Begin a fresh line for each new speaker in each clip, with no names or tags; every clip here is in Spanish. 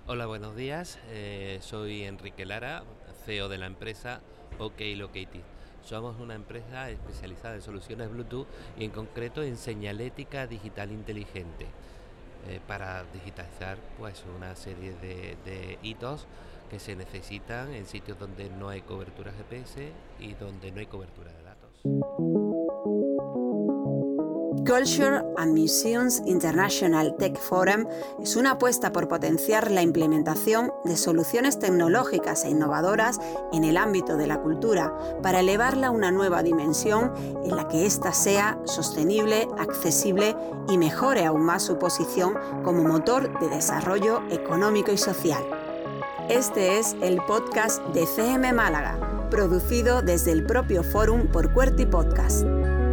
Hola, buenos días. Soy Enrique Lara, CEO de la empresa OK Located. Somos una empresa especializada en soluciones Bluetooth y en concreto en señalética digital inteligente para digitalizar pues una serie de hitos que se necesitan en sitios donde no hay cobertura GPS y donde no hay cobertura de datos.
Culture and Museums International Tech Forum es una apuesta por potenciar la implementación de soluciones tecnológicas e innovadoras en el ámbito de la cultura para elevarla a una nueva dimensión en la que ésta sea sostenible, accesible y mejore aún más su posición como motor de desarrollo económico y social. Este es el podcast de CM Málaga, producido desde el propio Forum por QWERTY Podcast.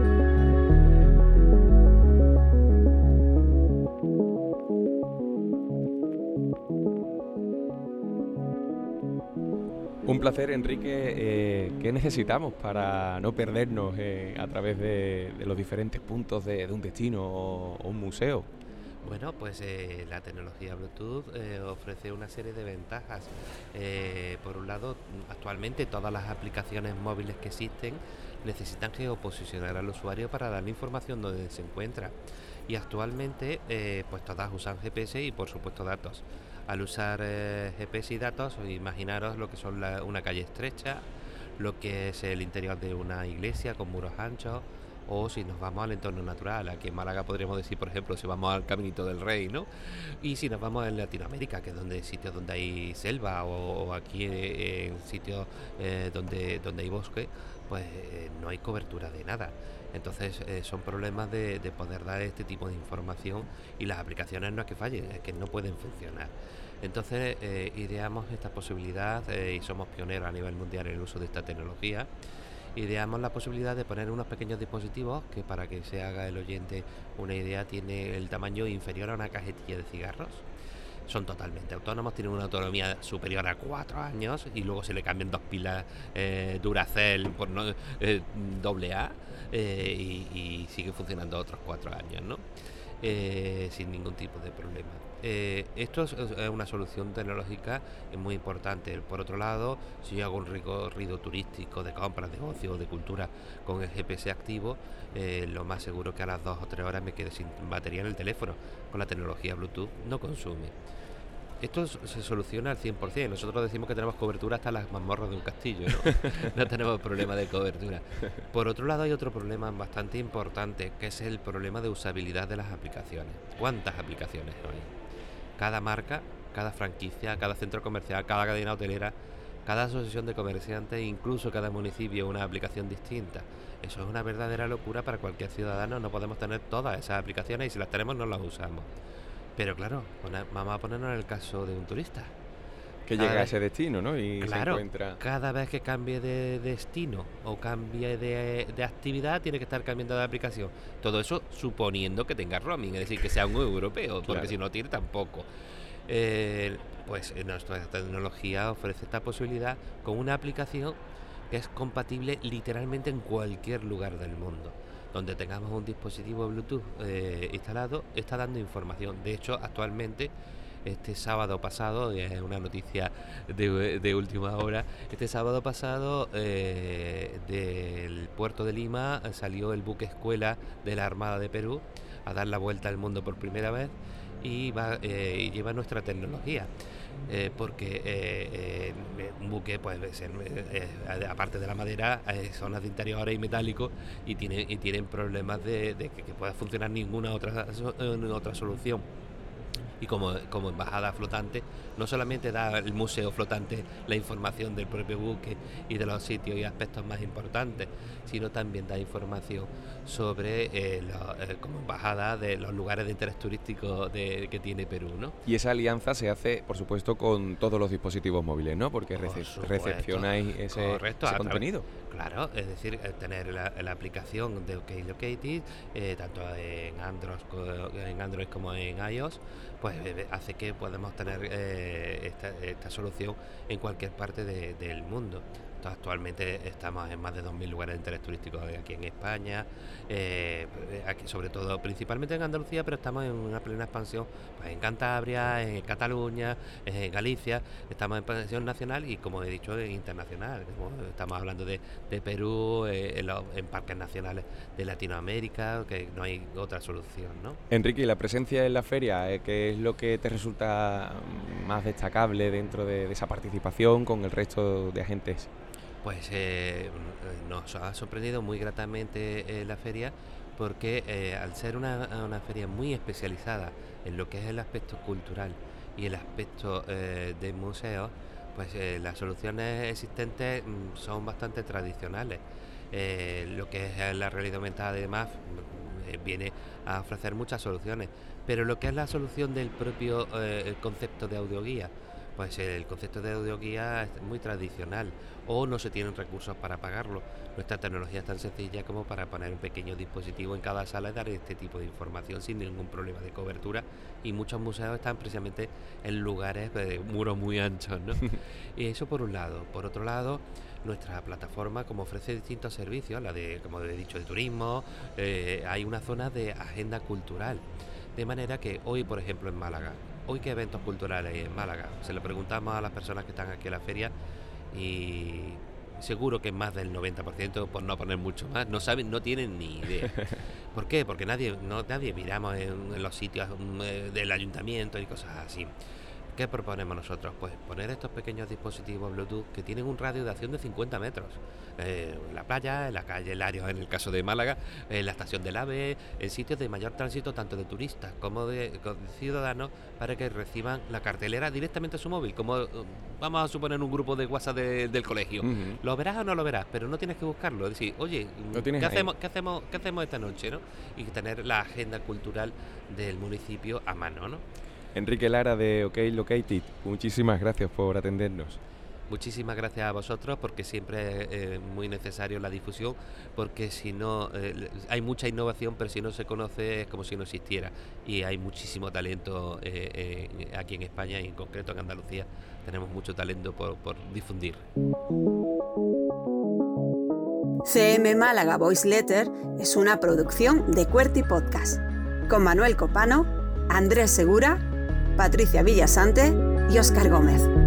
Un placer, Enrique. ¿Qué necesitamos para no perdernos a través de los diferentes puntos de un destino o un museo?
Bueno, pues la tecnología Bluetooth ofrece una serie de ventajas. Por un lado, actualmente todas las aplicaciones móviles que existen necesitan geoposicionar al usuario para darle información donde se encuentra. Y actualmente, pues todas usan GPS y por supuesto datos. Al usar GPS y datos, imaginaros lo que son una calle estrecha, lo que es el interior de una iglesia con muros anchos, o si nos vamos al entorno natural. Aquí en Málaga podríamos decir, por ejemplo, si vamos al Caminito del Rey, ¿no? Y si nos vamos en Latinoamérica, que es sitios donde hay selva, o aquí en sitios donde hay bosque, pues no hay cobertura de nada. Entonces son problemas de poder dar este tipo de información, y las aplicaciones no es que fallen, es que no pueden funcionar. Entonces ideamos esta posibilidad y somos pioneros a nivel mundial en el uso de esta tecnología. Ideamos la posibilidad de poner unos pequeños dispositivos que, para que se haga el oyente una idea, tiene el tamaño inferior a una cajetilla de cigarros. Son totalmente autónomos, tienen una autonomía superior a 4 años y luego se le cambian 2 pilas Duracell por no AA y sigue funcionando otros 4 años, ¿no? Sin ningún tipo de problema. Esto es una solución tecnológica muy importante. Por otro lado, si yo hago un recorrido turístico de compras, de ocio o de cultura con el GPS activo, lo más seguro es que a las 2 o 3 horas me quede sin batería en el teléfono. Con la tecnología Bluetooth no consume. Esto se soluciona al 100%. Nosotros decimos que tenemos cobertura hasta las mazmorras de un castillo, ¿no? No tenemos problema de cobertura. Por otro lado, hay otro problema bastante importante, que es el problema de usabilidad de las aplicaciones. ¿Cuántas aplicaciones hay? Cada marca, cada franquicia, cada centro comercial, cada cadena hotelera, cada asociación de comerciantes, incluso cada municipio, una aplicación distinta. Eso es una verdadera locura para cualquier ciudadano. No podemos tener todas esas aplicaciones y si las tenemos no las usamos. Pero claro, vamos a ponernos en el caso de un turista.
Que llega a ese destino, ¿no? Y
claro,
se encuentra...
cada vez que cambie de destino o cambie de actividad, tiene que estar cambiando de aplicación. Todo eso suponiendo que tenga roaming, es decir, que sea un europeo, porque
Claro.
si no tiene tampoco. Pues nuestra tecnología ofrece esta posibilidad con una aplicación que es compatible literalmente en cualquier lugar del mundo. Donde tengamos un dispositivo Bluetooth instalado, está dando información. De hecho, actualmente, este sábado pasado, es una noticia de última hora, este sábado pasado del puerto de Lima salió el buque escuela de la Armada de Perú a dar la vuelta al mundo por primera vez y lleva nuestra tecnología. Porque un buque puede ser, aparte de la madera, zonas de interiores y metálicos, y tienen problemas de que pueda funcionar ninguna otra solución. Y como embajada flotante, no solamente da el museo flotante la información del propio buque y de los sitios y aspectos más importantes, sino también da información sobre como embajada de los lugares de interés turístico que tiene Perú, ¿no?
Y esa alianza se hace, por supuesto, con todos los dispositivos móviles, ¿no? Porque recepcionáis ese contenido.
Claro, es decir, tener la aplicación de OK Located, tanto en Android como en iOS, pues hace que podamos tener esta solución en cualquier parte del mundo. Actualmente estamos en más de 2.000 lugares de interés turístico aquí en España, aquí sobre todo, principalmente en Andalucía, pero estamos en una plena expansión pues en Cantabria, en Cataluña, en Galicia. Estamos en expansión nacional y, como he dicho, internacional. Estamos hablando de Perú, en parques nacionales de Latinoamérica, que no hay otra solución, ¿no?
Enrique, ¿y la presencia en la feria, qué es lo que te resulta más destacable dentro de esa participación con el resto de agentes?
Pues nos ha sorprendido muy gratamente la feria, porque al ser una feria muy especializada en lo que es el aspecto cultural y el aspecto de museos, pues las soluciones existentes son bastante tradicionales. Lo que es la realidad aumentada, además, viene a ofrecer muchas soluciones, pero lo que es la solución del propio el concepto de audioguía, pues el concepto de audioguía es muy tradicional, o no se tienen recursos para pagarlo. Nuestra tecnología es tan sencilla como para poner un pequeño dispositivo en cada sala y dar este tipo de información sin ningún problema de cobertura, y muchos museos están precisamente en lugares de muros muy anchos, ¿no? Y eso por un lado. Por otro lado, nuestra plataforma, como ofrece distintos servicios, la de, como he dicho, de turismo, hay una zona de agenda cultural, de manera que hoy, por ejemplo, en Málaga, hoy qué eventos culturales hay en Málaga, se lo preguntamos a las personas que están aquí en la feria y seguro que más del 90%, por no poner mucho más, no saben, no tienen ni idea. ¿Por qué? Porque nadie miramos en los sitios del ayuntamiento y cosas así. ¿Qué proponemos nosotros? Pues poner estos pequeños dispositivos Bluetooth que tienen un radio de acción de 50 metros. En la playa, en la calle Larios, en el caso de Málaga, en la estación del AVE, en sitios de mayor tránsito tanto de turistas como de ciudadanos, para que reciban la cartelera directamente a su móvil. Como vamos a suponer un grupo de WhatsApp del colegio.
Uh-huh.
Lo verás o no lo verás, pero no tienes que buscarlo. Es decir, oye, ¿qué hacemos esta noche, ¿no? Y tener la agenda cultural del municipio a mano, ¿no?
Enrique Lara, de OK Located, muchísimas gracias por atendernos.
Muchísimas gracias a vosotros, porque siempre es muy necesario la difusión, porque si no, hay mucha innovación, pero si no se conoce es como si no existiera, y hay muchísimo talento aquí en España, y en concreto en Andalucía tenemos mucho talento por difundir.
CM Málaga Voice Letter es una producción de QWERTY Podcast, con Manuel Copano, Andrés Segura, Patricia Villasante y Óscar Gómez.